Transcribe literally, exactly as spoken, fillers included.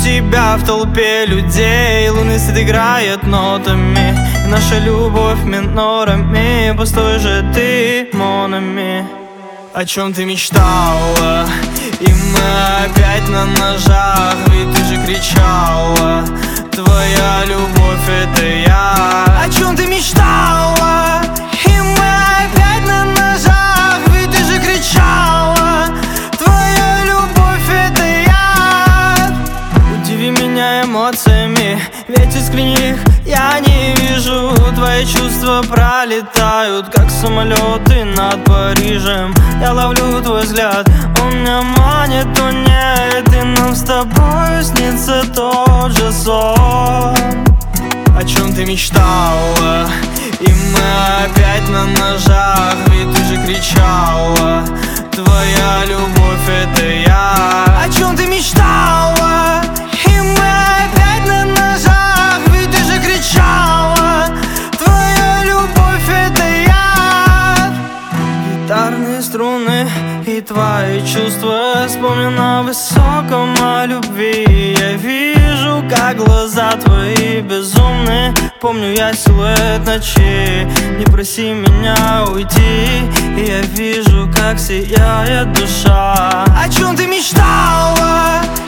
тебя в толпе людей. Лунный свет играет нотами, и наша любовь минорами. Постой же ты, монами. О чем ты мечтала? И мы опять на ножах, ведь ты же кричала: твоя любовь — это я. О чем ты мечтала? И мы опять на ножах, ведь ты же кричала: твоя любовь — это я. Удиви меня эмоциями, ведь искренних я не вижу. Твои чувства пролетают, как самолеты над Парижем. Я ловлю твой взгляд, он меня манит, то нет. И нам с тобой снится тот же сон. О чем ты мечтала? И мы опять на ножах, ведь ты же кричала: твоя любовь — это я. О чем ты мечтала? И мы опять на ножах, ведь ты же кричала: твоя любовь — это я. Гитарные струны и твои чувства, вспомню на высоком о любви. Я вижу, как глаза твои безумны. Помню я силуэт ночи, не проси меня уйти. И я вижу, как сияет душа. О чем ты мечтала?